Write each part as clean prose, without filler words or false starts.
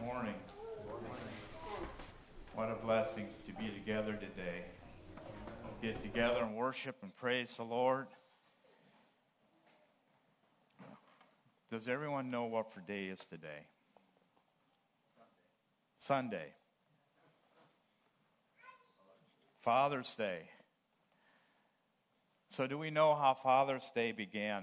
morning. What a blessing to be together today. Get together and worship and praise the Lord. Does everyone know what for day is today? Sunday. Father's Day. So do we know how Father's Day began?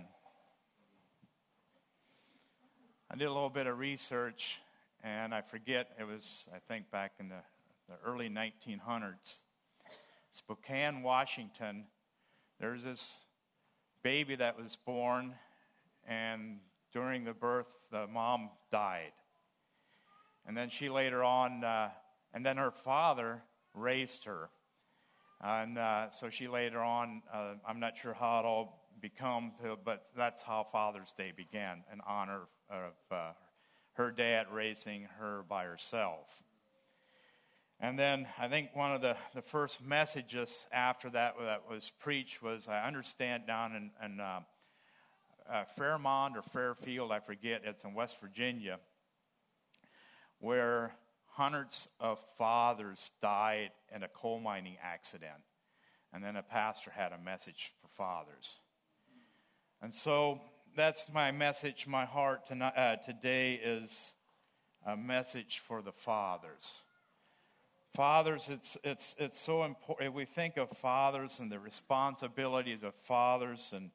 I did a little bit of research, and I forget, it was, I think, back in the early 1900s. Spokane, Washington, there's this baby that was born, and during the birth, the mom died. And then she later on, and then her father raised her. And so she later on, I'm not sure how it all become, but that's how Father's Day began, in honor of her dad raising her by herself. And then I think one of the first messages after that was preached was, I understand, down in Fairmont or Fairfield, I forget, it's in West Virginia, where hundreds of fathers died in a coal mining accident. And then a pastor had a message for fathers. And so that's my message. My heart today is a message for the fathers. Fathers, it's so important. We think of fathers and the responsibilities of fathers. And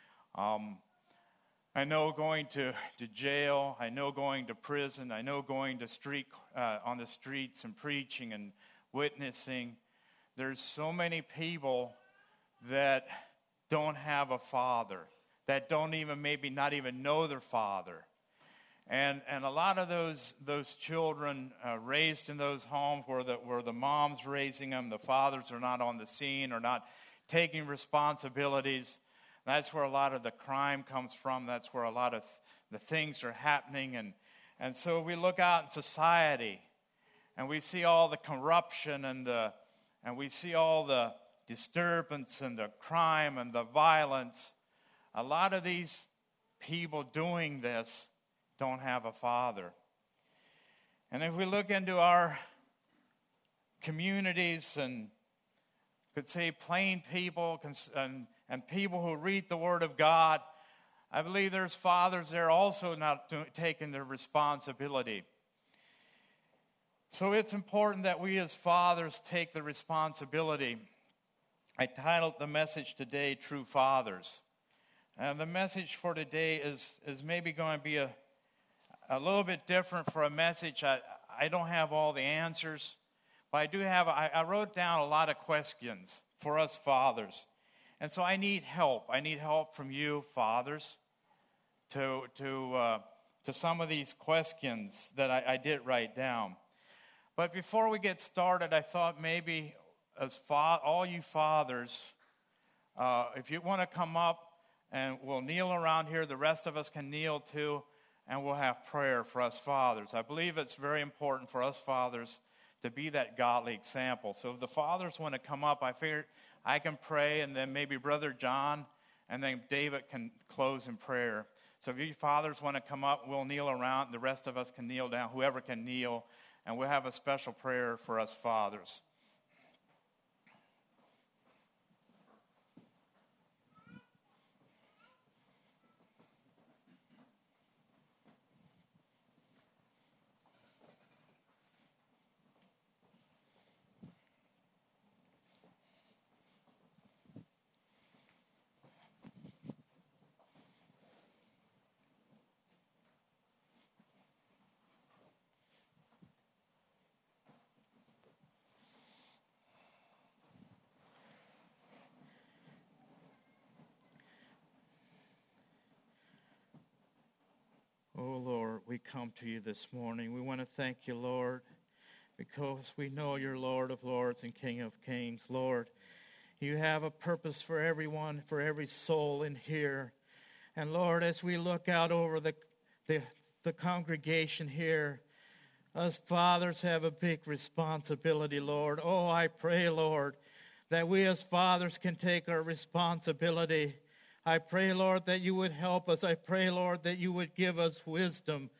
I know going to jail. I know going to prison. I know going to on the streets and preaching and witnessing. There's so many people that don't have a father, that don't even maybe not even know their father. And a lot of those children raised in those homes where the mom's raising them, the fathers are not on the scene or not taking responsibilities. That's where a lot of the crime comes from. That's where a lot of the things are happening. And so we look out in society and we see all the corruption and we see all the disturbance and the crime and the violence. A lot of these people doing this don't have a father. And if we look into our communities and could say plain people and people who read the Word of God, I believe there's fathers there also not taking their responsibility. So it's important that we as fathers take the responsibility. I titled the message today, True Fathers. And the message for today is maybe going to be a little bit different for a message. I don't have all the answers, but I do have, I wrote down a lot of questions for us fathers. And so I need help. I need help from you, fathers, to some of these questions that I did write down. But before we get started, I thought maybe as all you fathers, if you want to come up and we'll kneel around here, the rest of us can kneel too, and we'll have prayer for us fathers. I believe it's very important for us fathers to be that godly example. So if the fathers want to come up, I figured I can pray, and then maybe Brother John, and then David can close in prayer. So if you fathers want to come up, we'll kneel around, and the rest of us can kneel down, whoever can kneel, and we'll have a special prayer for us fathers. Oh, Lord, we come to you this morning. We want to thank you, Lord, because we know you're Lord of lords and King of kings. Lord, you have a purpose for everyone, for every soul in here. And, Lord, as we look out over the congregation here, us fathers have a big responsibility, Lord. Oh, I pray, Lord, that we as fathers can take our responsibility. I pray, Lord, that you would help us. I pray, Lord, that you would give us wisdom.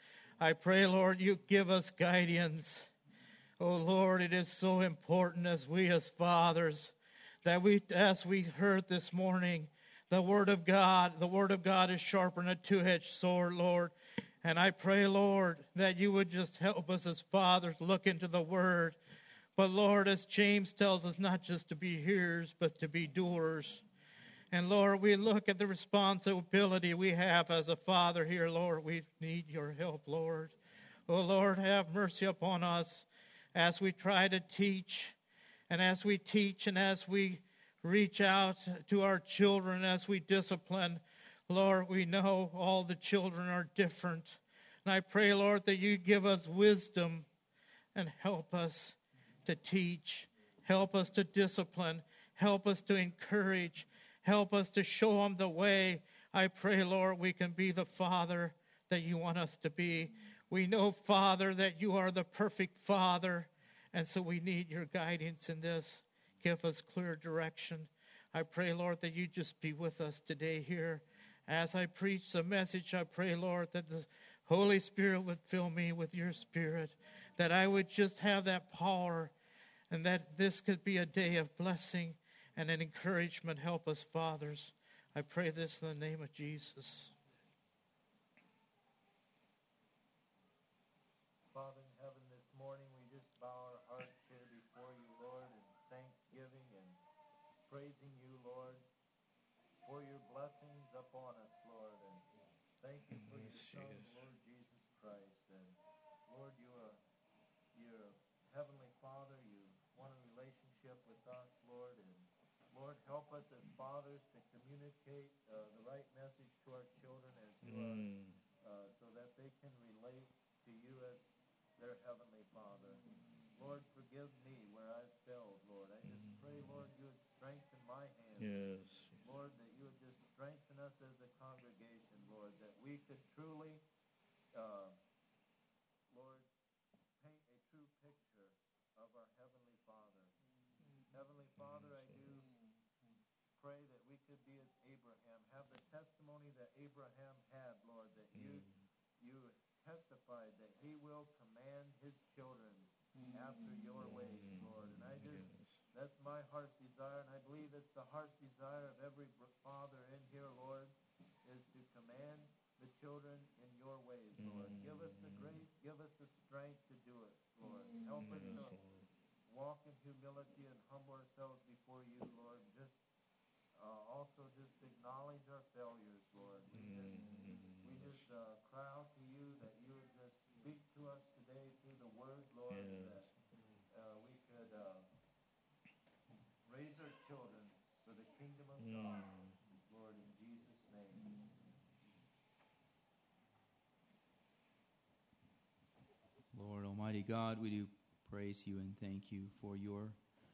I pray, Lord, you give us guidance. Oh, Lord, it is so important as fathers that as we heard this morning, the Word of God is sharper than a two-edged sword, Lord. And I pray, Lord, that you would just help us as fathers look into the Word. But, Lord, as James tells us, not just to be hearers, but to be doers. And, Lord, we look at the responsibility we have as a father here, Lord. We need your help, Lord. Oh, Lord, have mercy upon us as we try to teach. And as we teach and as we reach out to our children, as we discipline, Lord, we know all the children are different. And I pray, Lord, that you give us wisdom and help us to teach, help us to discipline, help us to encourage, help us to show them the way. I pray, Lord, we can be the father that you want us to be. We know, Father, that you are the perfect Father, and so we need your guidance in this. Give us clear direction. I pray, Lord, that you just be with us today here. As I preach the message, I pray, Lord, that the Holy Spirit would fill me with your Spirit, that I would just have that power, and that this could be a day of blessing and an encouragement. Help us, fathers. I pray this in the name of Jesus. Father in heaven, this morning we just bow our hearts here before you, Lord, in thanksgiving and praising you, Lord, for your blessings upon us, Lord. And thank you for your Son, Lord Jesus Christ. And Lord, you're Heavenly Father. You want a relationship with us, Lord. And Lord, help us as fathers to communicate the right message to our children as you are, so that they can relate to you as their Heavenly Father. Lord, forgive me where I've failed, Lord. I just pray, Lord, you would strengthen my hands. Yes. Lord, that you would just strengthen us as a congregation, Lord, that we could truly, Lord, paint a true picture of our Heavenly Father. Heavenly Father, I do pray that we could be as Abraham, have the testimony that Abraham had, Lord, that you testified that he will command his children after your ways, Lord. And that's my heart's desire, and I believe it's the heart's desire of every father in here, Lord, is to command the children in your ways, Lord. Give us the grace, give us the strength to do it, Lord. Help us to walk in humility and humble ourselves before you, Lord. Also just acknowledge our failures, Lord. We just cry out to you that you would just speak to us today through the word, Lord, that we could raise our children for the kingdom of God, Lord, in Jesus' name. Lord Almighty God, we do praise you and thank you for your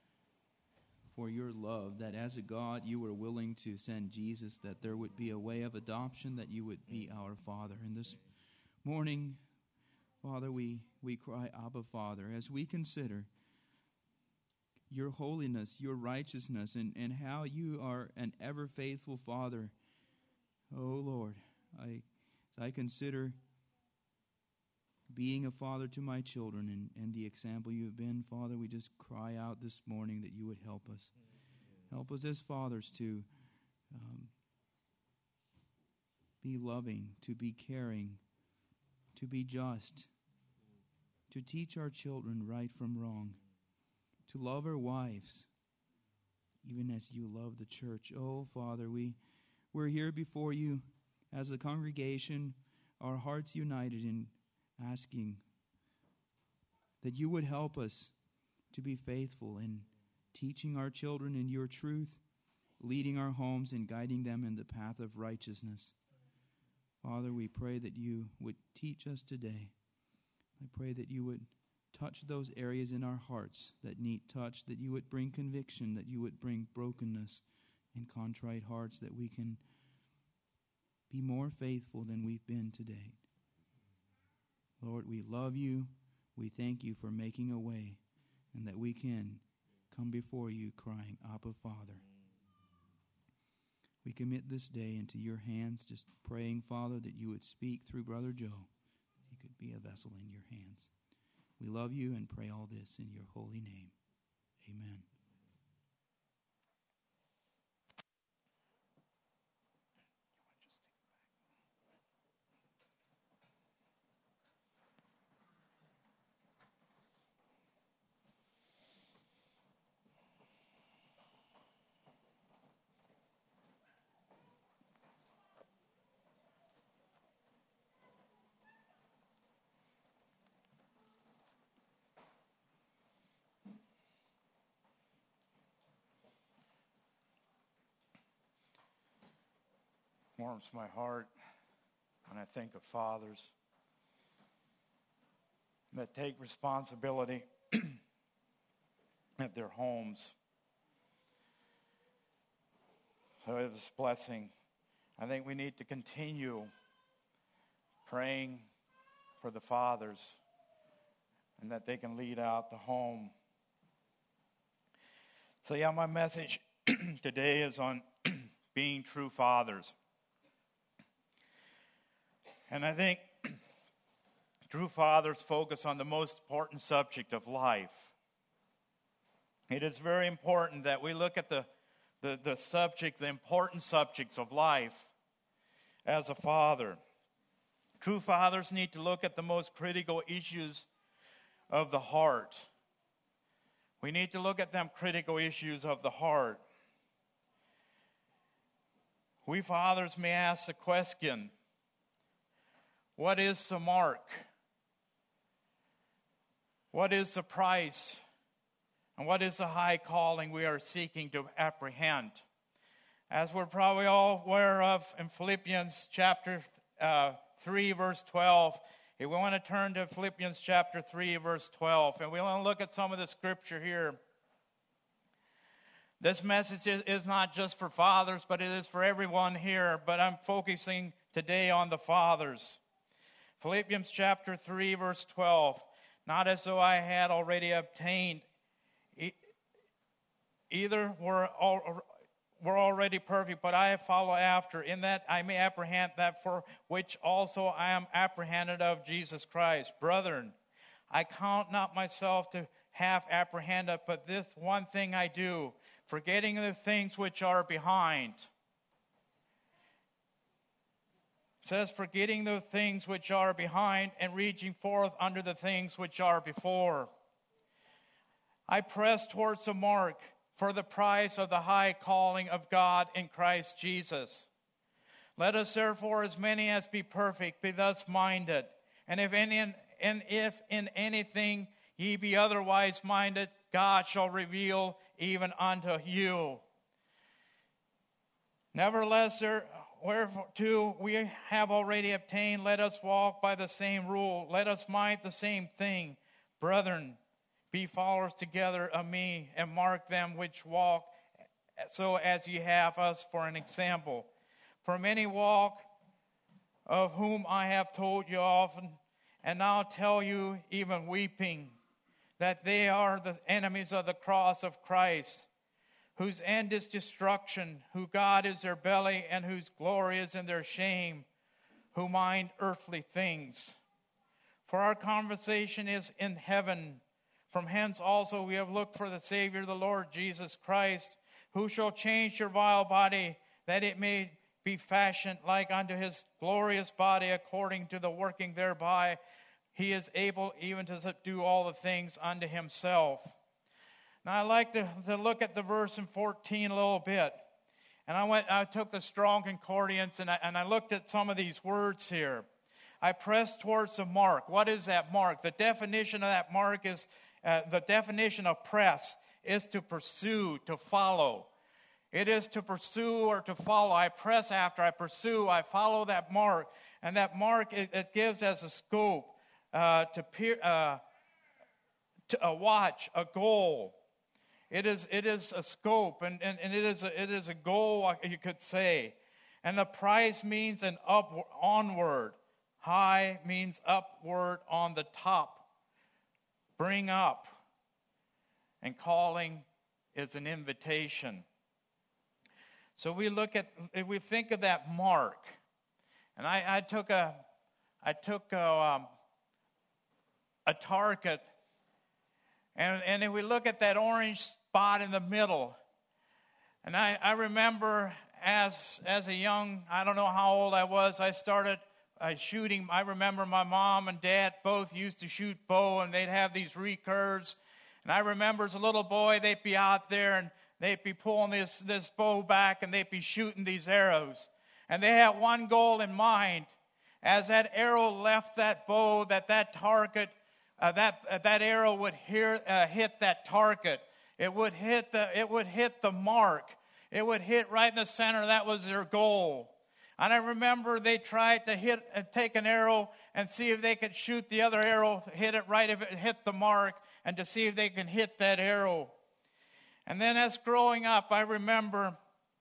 love, that as a God you were willing to send Jesus, that there would be a way of adoption, that you would be our Father. And this morning, Father, we cry, Abba, Father, as we consider your holiness, your righteousness, and how you are an ever-faithful Father. Oh, Lord, I consider being a father to my children and the example you have been, Father, we just cry out this morning that you would help us. Help us as fathers to be loving, to be caring, to be just, to teach our children right from wrong, to love our wives, even as you love the church. Oh, Father, we're here before you as a congregation, our hearts united in asking that you would help us to be faithful in teaching our children in your truth, leading our homes and guiding them in the path of righteousness. Father, we pray that you would teach us today. I pray that you would touch those areas in our hearts that need touch, that you would bring conviction, that you would bring brokenness and contrite hearts, that we can be more faithful than we've been today. Lord, we love you. We thank you for making a way, and that we can come before you crying, Abba, Father. We commit this day into your hands, just praying, Father, that you would speak through Brother Joe. He could be a vessel in your hands. We love you and pray all this in your holy name. Amen. Warms my heart when I think of fathers that take responsibility at their homes. So this blessing, I think we need to continue praying for the fathers and that they can lead out the home. So my message today is on being true fathers. And I think true fathers focus on the most important subject of life. It is very important that we look at the important subjects of life as a father. True fathers need to look at the most critical issues of the heart. We need to look at them critical issues of the heart. We fathers may ask the question, what is the mark? What is the price? And what is the high calling we are seeking to apprehend? As we're probably all aware of in Philippians chapter 3, verse 12, if we want to turn to Philippians chapter 3, verse 12, and we want to look at some of the scripture here. This message is not just for fathers, but it is for everyone here. But I'm focusing today on the fathers. Philippians chapter 3, verse 12. Not as though I had already obtained, either were already perfect, but I follow after, in that I may apprehend that for which also I am apprehended of Jesus Christ. Brethren, I count not myself to have apprehended, but this one thing I do, forgetting the things which are behind. It says, forgetting the things which are behind and reaching forth unto the things which are before. I press towards the mark for the prize of the high calling of God in Christ Jesus. Let us therefore, as many as be perfect, be thus minded. And if in anything ye be otherwise minded, God shall reveal even unto you. Nevertheless, whereto we have already obtained, let us walk by the same rule. Let us mind the same thing. Brethren, be followers together of me, and mark them which walk, so as ye have us for an example. For many walk, of whom I have told you often, and now tell you even weeping, that they are the enemies of the cross of Christ, whose end is destruction, who God is their belly, and whose glory is in their shame, who mind earthly things. For our conversation is in heaven. From hence also we have looked for the Savior, the Lord Jesus Christ, who shall change your vile body, that it may be fashioned like unto his glorious body, according to the working thereby he is able even to subdue all the things unto himself. Now, I like to look at the verse in 14 a little bit. And I took the Strong Concordance and I looked at some of these words here. I pressed towards the mark. What is that mark? The definition of that mark is, the definition of press is to pursue, to follow. It is to pursue or to follow. I press after, I pursue, I follow that mark. And that mark, it gives as a scope, to a watch, a goal. It is a scope, and it is a goal, you could say. And the prize means an upward, onward. High means upward, on the top. Bring up. And calling is an invitation. So if we think of that mark, and I took a target. And if we look at that orange spot in the middle, and I remember as a young, I don't know how old I was, I started shooting. I remember my mom and dad both used to shoot bow, and they'd have these recurves. And I remember as a little boy, they'd be out there and they'd be pulling this bow back, and they'd be shooting these arrows. And they had one goal in mind. As that arrow left that bow, that target, that arrow would hit that target. It would hit the mark. It would hit right in the center. That was their goal. And I remember they tried to take an arrow and see if they could shoot the other arrow, hit it right if it hit the mark, and to see if they can hit that arrow. And then as growing up, I remember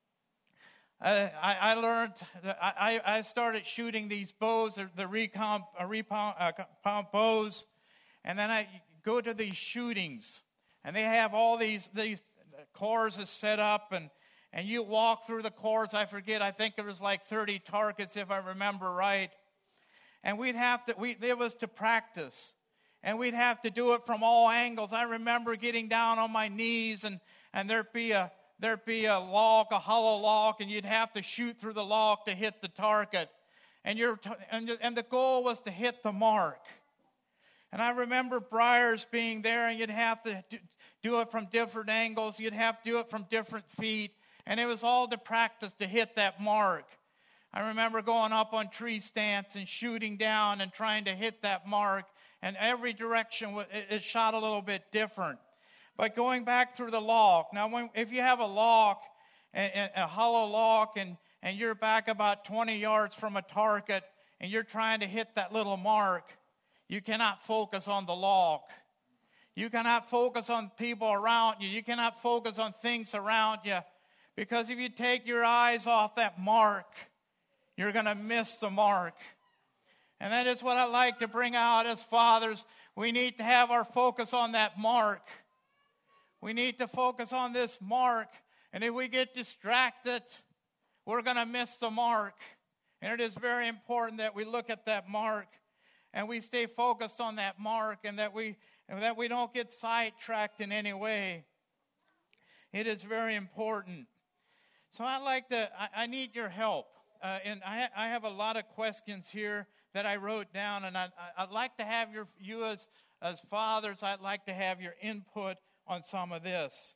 I learned that I started shooting these bows, the recomp bows, and then I go to these shootings, and they have all these courses set up, and you walk through the course. I think it was like 30 targets if I remember right, and it was to practice, and we'd have to do it from all angles. I remember getting down on my knees, and there'd be a log, a hollow log, and you'd have to shoot through the log to hit the target. And the goal was to hit the mark. And I remember briars being there, and you'd have to do it from different angles. You'd have to do it from different feet. And it was all to practice to hit that mark. I remember going up on tree stands and shooting down and trying to hit that mark. And every direction, it shot a little bit different. But going back through the log, now if you have a log, a hollow log, and you're back about 20 yards from a target, and you're trying to hit that little mark, you cannot focus on the log. You cannot focus on people around you. You cannot focus on things around you. Because if you take your eyes off that mark, you're going to miss the mark. And that is what I like to bring out as fathers. We need to have our focus on that mark. We need to focus on this mark. And if we get distracted, we're going to miss the mark. And it is very important that we look at that mark and we stay focused on that mark, and that we don't get sidetracked in any way. It is very important. So I need your help. And I have a lot of questions here that I wrote down, and I'd like to have you as fathers, I'd like to have your input on some of this.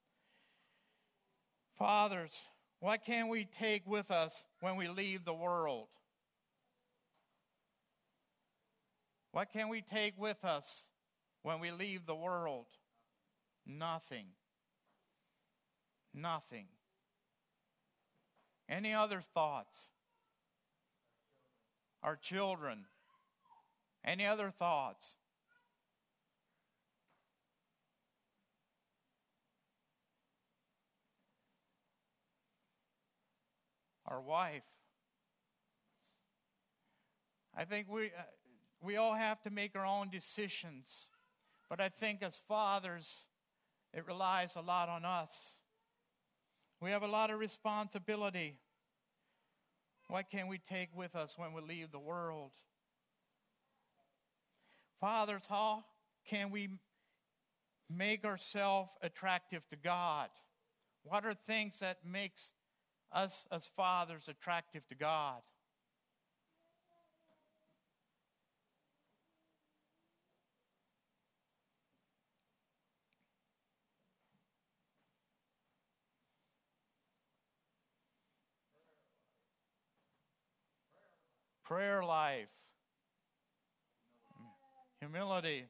Fathers, what can we take with us when we leave the world? What can we take with us when we leave the world? Nothing. Nothing. Any other thoughts? Our children. Any other thoughts? Our wife. I think we all have to make our own decisions, but I think as fathers, it relies a lot on us. We have a lot of responsibility. What can we take with us when we leave the world? Fathers, how can we make ourselves attractive to God? What are things that makes us as fathers attractive to God? Prayer life. Humility.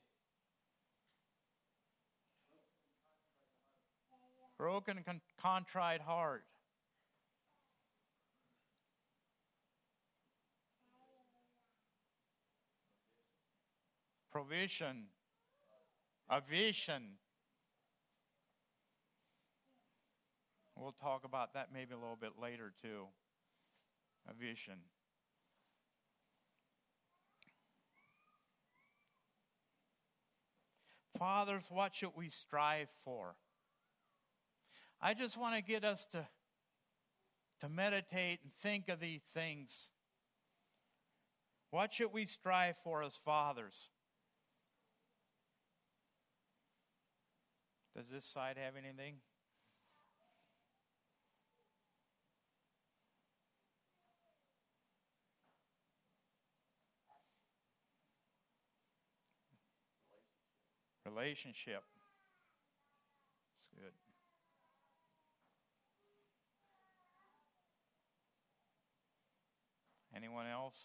Broken and contrite heart. Provision. A vision. We'll talk about that maybe a little bit later too. A vision. Fathers, what should we strive for? I just want to get us to meditate and think of these things. What should we strive for as fathers? Does this side have anything? Relationship. It's good. Anyone else?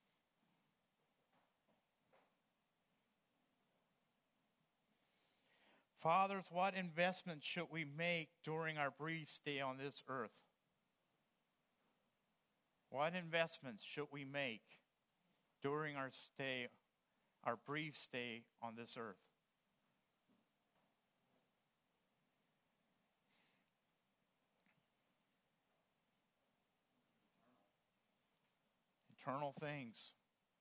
Fathers, what investment should we make during our brief stay on this earth? What investments should we make during our brief stay on this earth? Eternal things.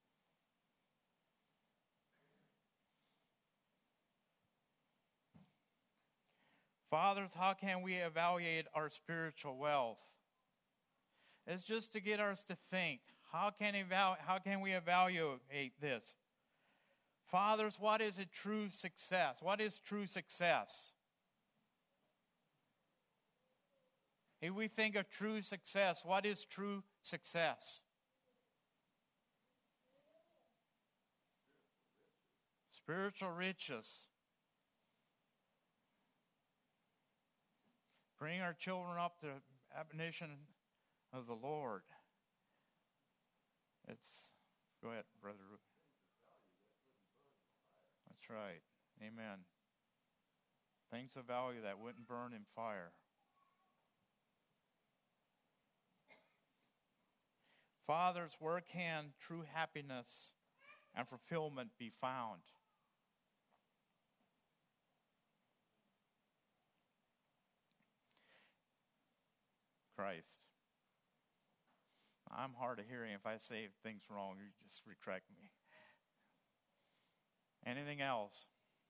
Fathers, how can we evaluate our spiritual wealth? It's just to get us to think. How can we evaluate this? Fathers, what is a true success? What is true success? If we think of true success, what is true success? Spiritual riches. Bring our children up to admonition of the Lord. Go ahead, Brother. That's right. Amen. Things of value that wouldn't burn in fire. Fathers, where can true happiness and fulfillment be found? Christ. I'm hard of hearing. If I say things wrong, you just correct me. Anything else?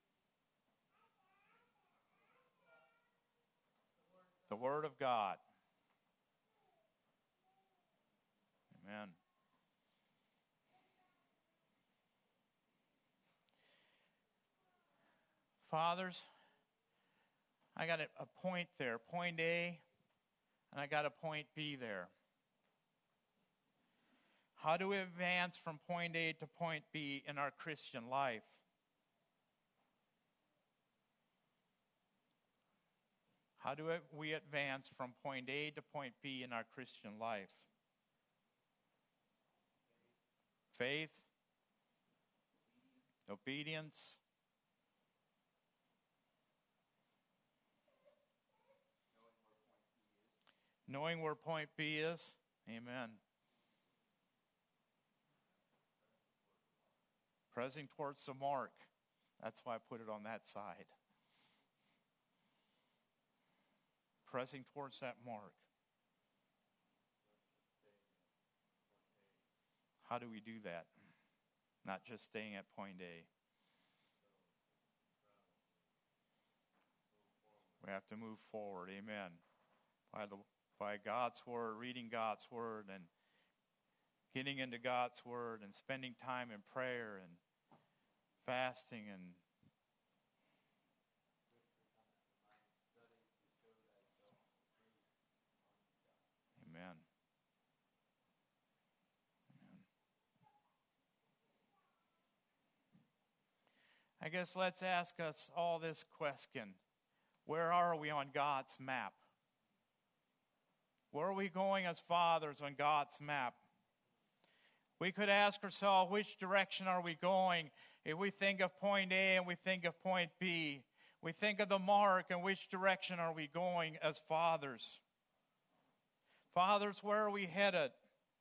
The Word of God. Amen. Fathers, I got a point there, point A, and I got a point B there. How do we advance from point A to point B in our Christian life? How do we advance from point A to point B in our Christian life? Faith, obedience, knowing where point B is. Amen. Pressing towards the mark. That's why I put it on that side. Pressing towards that mark. How do we do that? Not just staying at point A. We have to move forward. Amen. By God's Word, reading God's Word, and getting into God's Word, and spending time in prayer, and fasting, and Amen. I guess let's ask us all this question. Where are we on God's map? Where are we going as fathers on God's map? We could ask ourselves, which direction are we going? If we think of point A and we think of point B, we think of the mark, and which direction are we going as fathers? Fathers, where are we headed?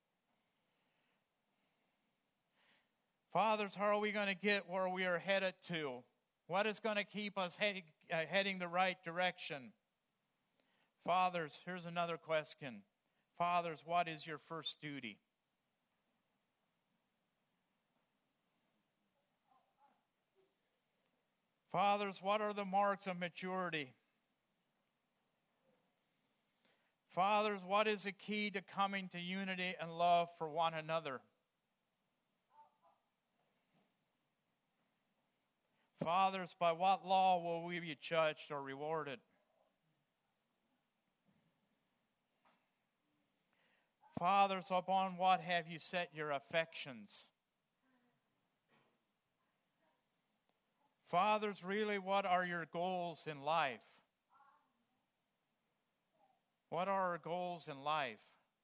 Fathers, how are we going to get where we are headed to? What is going to keep us heading the right direction? Fathers, here's another question. Fathers, what is your first duty? Fathers, what are the marks of maturity? Fathers, what is the key to coming to unity and love for one another? Fathers, by what law will we be judged or rewarded? Fathers, upon what have you set your affections? Fathers, really, what are your goals in life? What are our goals in life?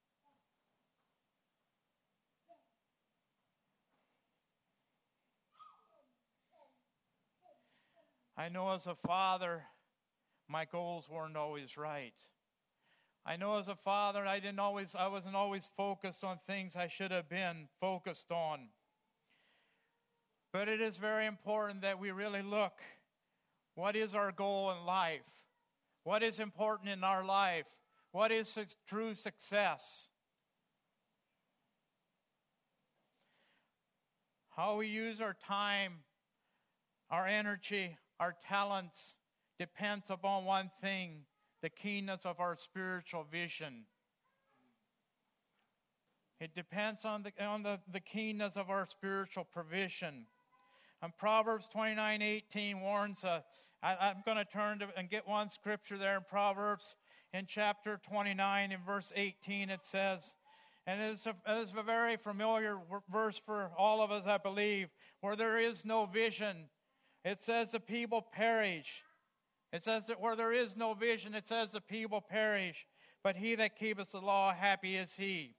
I know as a father, my goals weren't always right. I know as a father, I wasn't always focused on things I should have been focused on. But it is very important that we really look, what is our goal in life? What is important in our life? What is true success? How we use our time, our energy, our talents depends upon one thing, the keenness of our spiritual vision. It depends on the keenness of our spiritual provision. And Proverbs 29:18 warns us. I'm going to turn to and get one scripture there in Proverbs. In chapter 29, in verse 18, it says, and this is a very familiar verse for all of us, I believe, where there is no vision, it says the people perish. It says that where there is no vision, it says the people perish. But he that keepeth the law, happy is he.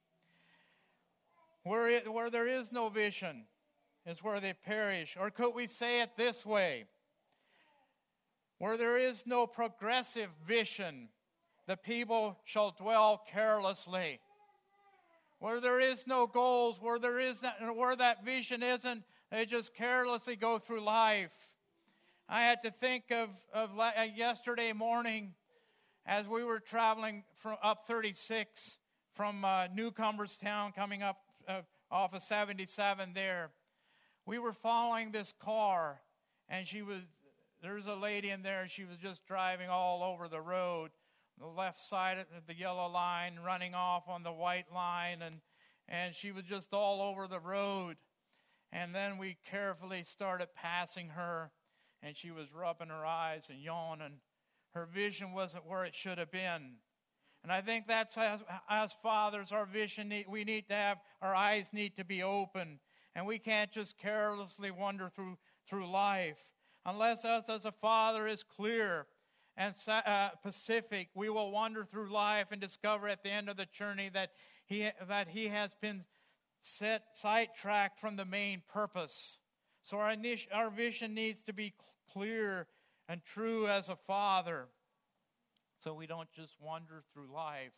Where there is no vision is where they perish. Or could we say it this way? Where there is no progressive vision, the people shall dwell carelessly. Where there is no goals, where that vision isn't, they just carelessly go through life. I had to think of yesterday morning as we were traveling from up 36 from Newcomerstown coming up off of 77 there. We were following this car, and there's a lady in there, and she was just driving all over the road. The left side of the yellow line, running off on the white line, and she was just all over the road. And then we carefully started passing her, and she was rubbing her eyes and yawning. Her vision wasn't where it should have been. And I think that's as fathers, our vision, we need to have, our eyes need to be open. And we can't just carelessly wander through life. Unless us as a father is clear and specific, we will wander through life and discover at the end of the journey that he has been sidetracked from the main purpose. So our vision needs to be clear and true as a father, so we don't just wander through life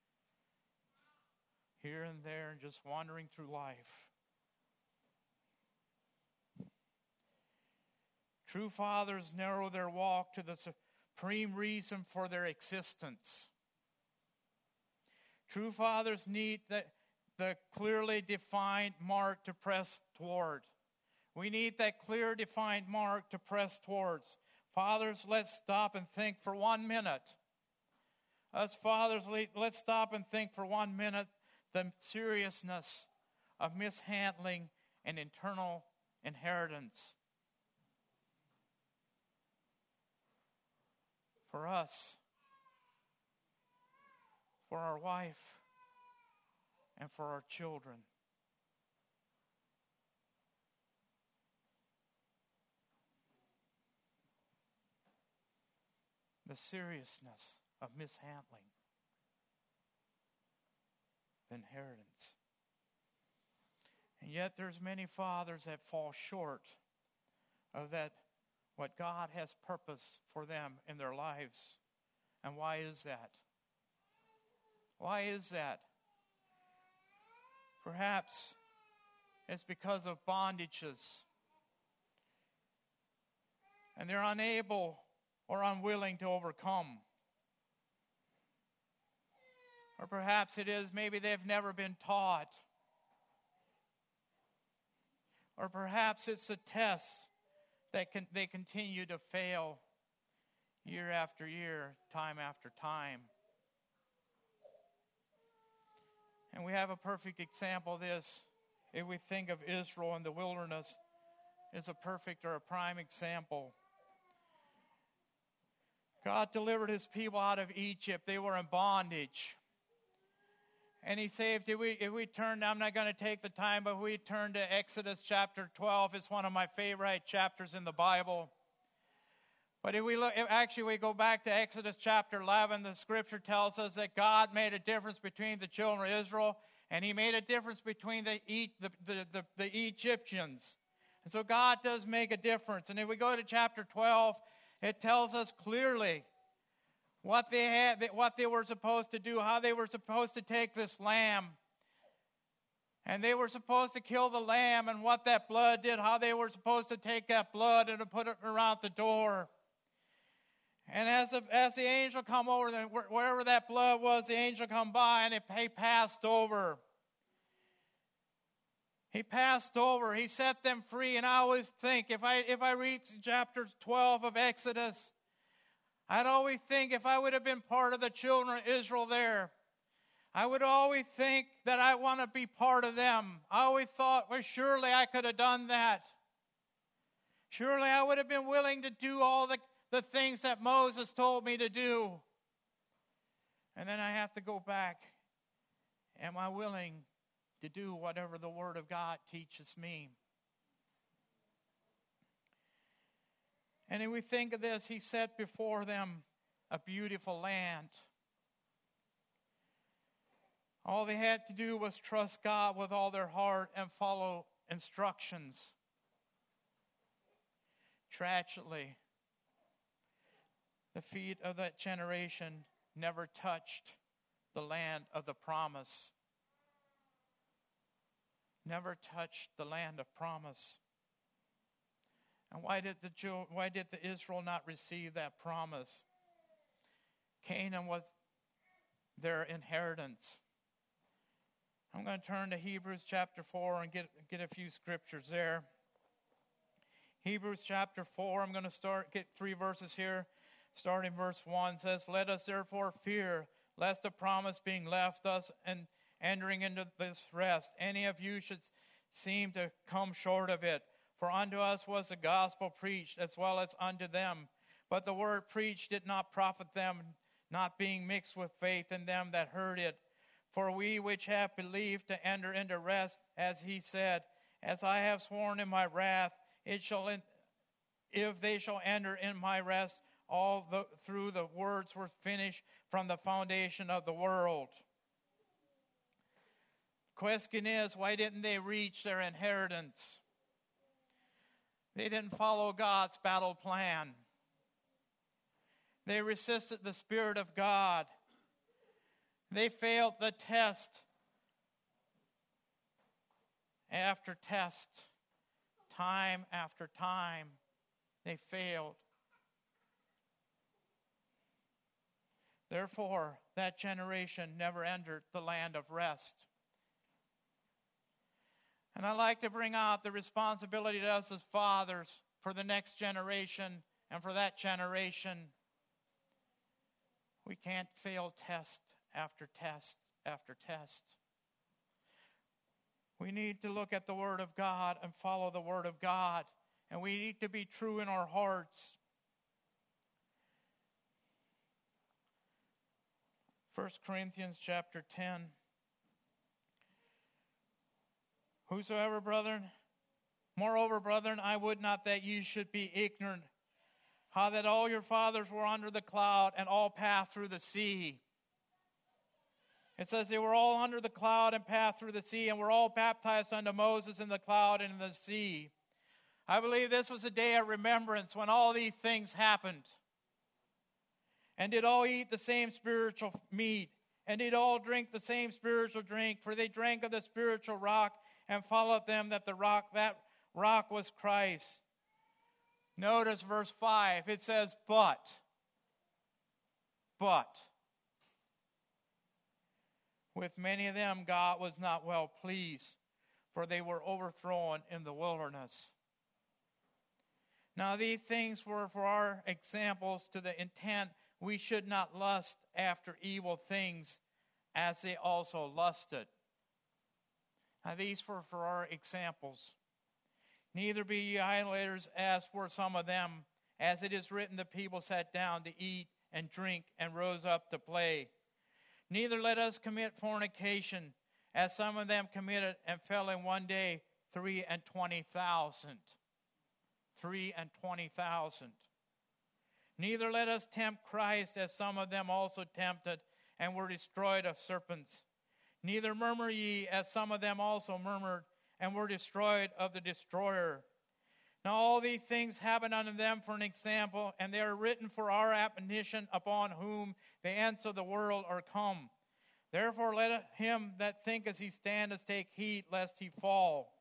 here and there and just wandering through life. True fathers narrow their walk to the supreme reason for their existence. True fathers need the clearly defined mark to press toward. We need that clear, defined mark to press towards. Fathers, let's stop and think for 1 minute. Us fathers, let's stop and think for 1 minute the seriousness of mishandling an eternal inheritance. For us, for our wife, and for our children. The seriousness of mishandling the inheritance. And yet there's many fathers that fall short of that, what God has purposed for them in their lives. And why is that? Why is that? Perhaps it's because of bondages. And they're unable or unwilling to overcome. Or perhaps it is maybe they've never been taught. Or perhaps it's a test that they continue to fail year after year, time after time. And we have a perfect example of this if we think of Israel in the wilderness. is a perfect or a prime example. God delivered his people out of Egypt. They were in bondage. And he said, if we turn, I'm not going to take the time, but if we turn to Exodus chapter 12, it's one of my favorite chapters in the Bible. But if we go back to Exodus chapter 11, the scripture tells us that God made a difference between the children of Israel, and he made a difference between the Egyptians. And so God does make a difference. And if we go to chapter 12, it tells us clearly what they were supposed to do, how they were supposed to take this lamb. And they were supposed to kill the lamb, and what that blood did, how they were supposed to take that blood and to put it around the door. And as the angel come over, wherever that blood was, the angel come by, and he passed over. He passed over. He set them free. And I always think, if I read chapter 12 of Exodus, I'd always think if I would have been part of the children of Israel there, I would always think that I want to be part of them. I always thought, well, surely I could have done that. Surely I would have been willing to do all the things that Moses told me to do. And then I have to go back. Am I willing to do whatever the Word of God teaches me? And if we think of this, he set before them a beautiful land. All they had to do was trust God with all their heart and follow instructions. Tragically, the feet of that generation never touched the land of the promise. Never touched the land of promise. And why did the Israel not receive that promise? Canaan was their inheritance. I'm going to turn to Hebrews chapter 4 and get a few scriptures there. Hebrews chapter 4, I'm going to get 3 verses here. Starting verse 1 says, "Let us therefore fear, lest the promise being left us and entering into this rest, any of you should seem to come short of it. For unto us was the gospel preached, as well as unto them. But the word preached did not profit them, not being mixed with faith in them that heard it. For we which have believed to enter into rest, as he said, as I have sworn in my wrath, if they shall enter in my rest, through the words were finished from the foundation of the world." Question is, why didn't they reach their inheritance? They didn't follow God's battle plan. They resisted the Spirit of God. They failed the test after test. Time after time, they failed. Therefore, that generation never entered the land of rest. And I like to bring out the responsibility to us as fathers for the next generation and for that generation. We can't fail test after test after test. We need to look at the Word of God and follow the Word of God. And we need to be true in our hearts. 1 Corinthians chapter 10. Moreover, brethren, I would not that you should be ignorant, how that all your fathers were under the cloud and all passed through the sea. It says they were all under the cloud and passed through the sea, and were all baptized unto Moses in the cloud and in the sea. I believe this was a day of remembrance when all these things happened. And did all eat the same spiritual meat, and did all drink the same spiritual drink, for they drank of the spiritual rock, and followed them that rock was Christ. Notice verse 5. It says, but. With many of them God was not well pleased, for they were overthrown in the wilderness. Now these things were for our examples, to the intent we should not lust after evil things, as they also lusted. Now these were for our examples. Neither be ye idolaters, as were some of them. As it is written, the people sat down to eat and drink and rose up to play. Neither let us commit fornication, as some of them committed and fell in one day 23,000. 23,000. Neither let us tempt Christ, as some of them also tempted and were destroyed of serpents. Neither murmur ye, as some of them also murmured and were destroyed of the destroyer. Now all these things happen unto them for an example, and they are written for our admonition, upon whom the ends of the world are come. Therefore let him that thinketh he standeth take heed lest he fall.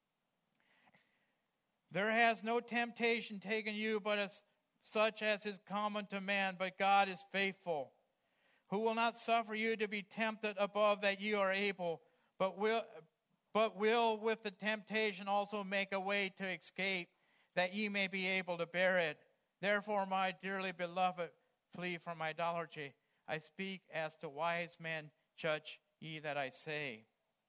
There has no temptation taken you but as such as is common to man, but God is faithful, who will not suffer you to be tempted above that you are able, but will with the temptation also make a way to escape, that ye may be able to bear it. Therefore, my dearly beloved, flee from idolatry. I speak as to wise men, judge ye that I say.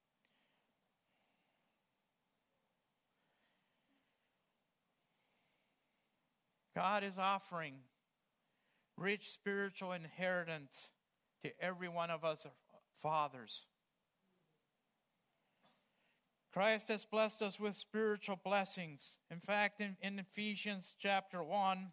God is offering rich spiritual inheritance to every one of us fathers. Christ has blessed us with spiritual blessings. In fact, in Ephesians chapter 1,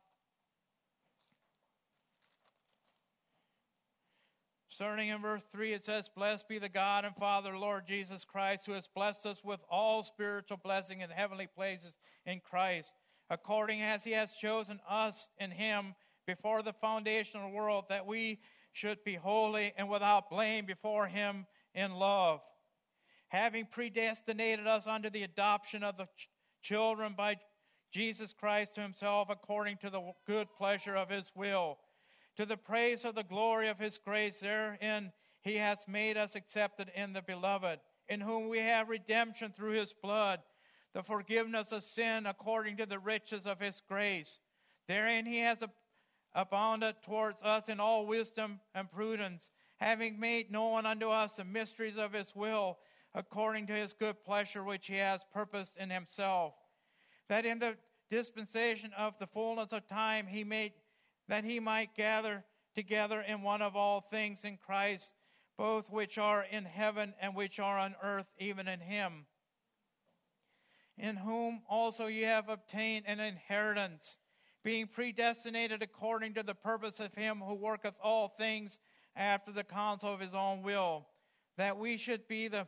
starting in verse 3, it says, Blessed be the God and Father, Lord Jesus Christ, who has blessed us with all spiritual blessing in heavenly places in Christ, according as he has chosen us in him before the foundation of the world, that we should be holy and without blame before him in love, having predestinated us unto the adoption of the children by Jesus Christ to himself, according to the good pleasure of his will, to the praise of the glory of his grace, therein he has made us accepted in the beloved, in whom we have redemption through his blood, the forgiveness of sin according to the riches of his grace. Therein he has abounded towards us in all wisdom and prudence, having made known unto us the mysteries of his will, according to his good pleasure which he has purposed in himself, that in the dispensation of the fullness of time he might gather together in one of all things in Christ, both which are in heaven and which are on earth, even in him, in whom also ye have obtained an inheritance, being predestinated according to the purpose of him who worketh all things after the counsel of his own will, that we should be to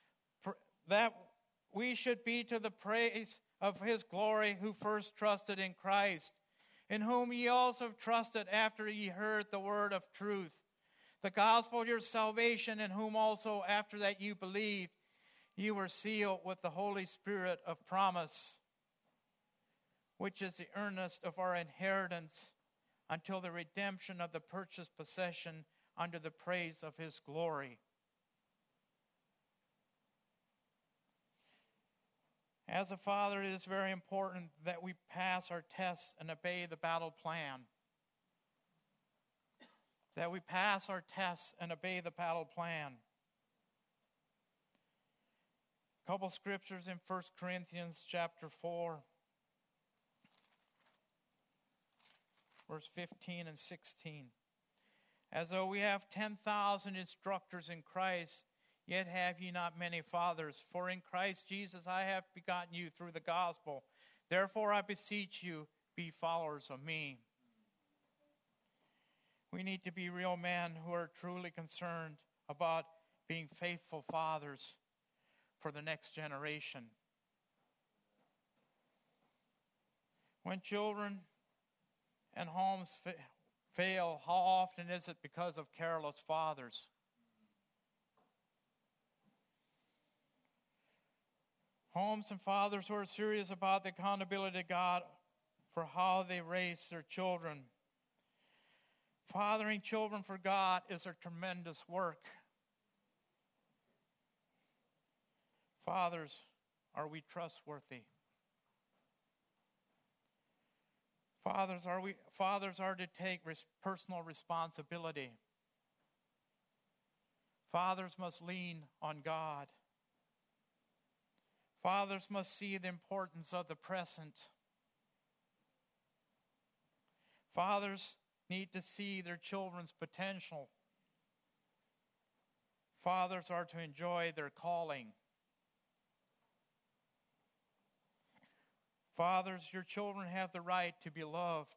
the praise of his glory, who first trusted in Christ, in whom ye also have trusted after ye heard the word of truth, the gospel of your salvation, in whom also after that you believed, ye were sealed with the Holy Spirit of promise, which is the earnest of our inheritance until the redemption of the purchased possession unto the praise of his glory. As a father, it is very important that we pass our tests and obey the battle plan. That we pass our tests and obey the battle plan. A couple scriptures in 1 Corinthians chapter 4, verse 15 and 16. As though we have 10,000 instructors in Christ, yet have ye not many fathers. For in Christ Jesus I have begotten you through the gospel. Therefore I beseech you, be followers of me. We need to be real men who are truly concerned about being faithful fathers for the next generation. When children and homes fail, how often is it because of careless fathers? Homes and fathers who are serious about the accountability of God for how they raise their children. Fathering children for God is a tremendous work. Fathers, are we trustworthy? Fathers are to take personal responsibility. Fathers must lean on God. Fathers must see the importance of the present. Fathers need to see their children's potential. Fathers are to enjoy their calling. Fathers, your children have the right to be loved.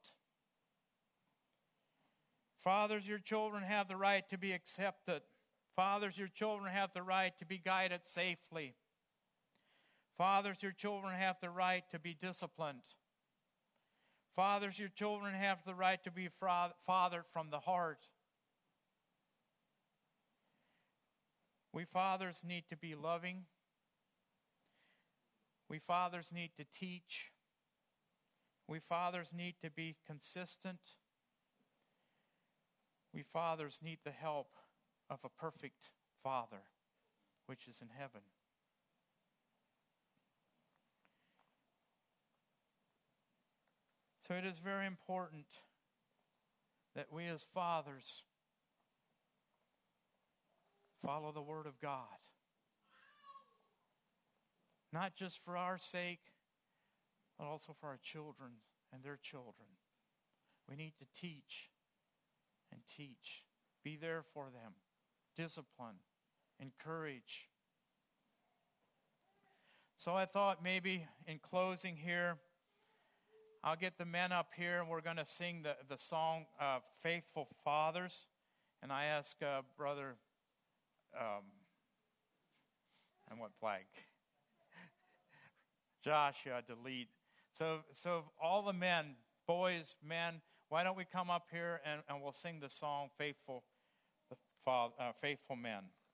Fathers, your children have the right to be accepted. Fathers, your children have the right to be guided safely. Fathers, your children have the right to be disciplined. Fathers, your children have the right to be fathered from the heart. We fathers need to be loving. We fathers need to teach. We fathers need to be consistent. We fathers need the help of a perfect Father, which is in heaven. So it is very important that we as fathers follow the Word of God. Not just for our sake, but also for our children and their children. We need to teach and teach. Be there for them. Discipline. Encourage. So I thought maybe in closing here, I'll get the men up here and we're going to sing the song Faithful Fathers. And I ask Brother, and what blank? Joshua to lead. So all the men, boys, men, why don't we come up here and we'll sing the song Faithful Men.